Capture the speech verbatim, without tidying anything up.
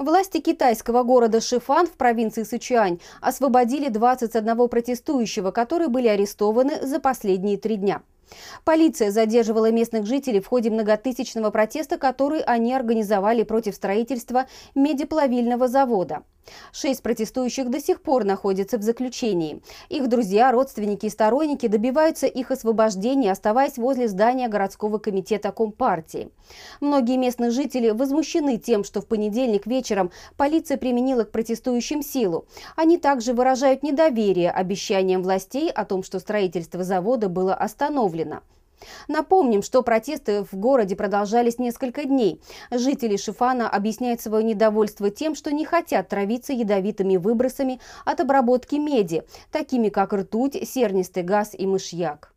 Власти китайского города Шифан в провинции Сычуань освободили двадцать одного протестующего, которые были арестованы за последние три дня. Полиция задерживала местных жителей в ходе многотысячного протеста, который они организовали против строительства медиплавильного завода. Шесть протестующих до сих пор находятся в заключении. Их друзья, родственники и сторонники добиваются их освобождения, оставаясь возле здания городского комитета Компартии. Многие местные жители возмущены тем, что в понедельник вечером полиция применила к протестующим силу. Они также выражают недоверие обещаниям властей о том, что строительство завода было остановлено. Напомним, что протесты в городе продолжались несколько дней. Жители Шифана объясняют свое недовольство тем, что не хотят травиться ядовитыми выбросами от обработки меди, такими как ртуть, сернистый газ и мышьяк.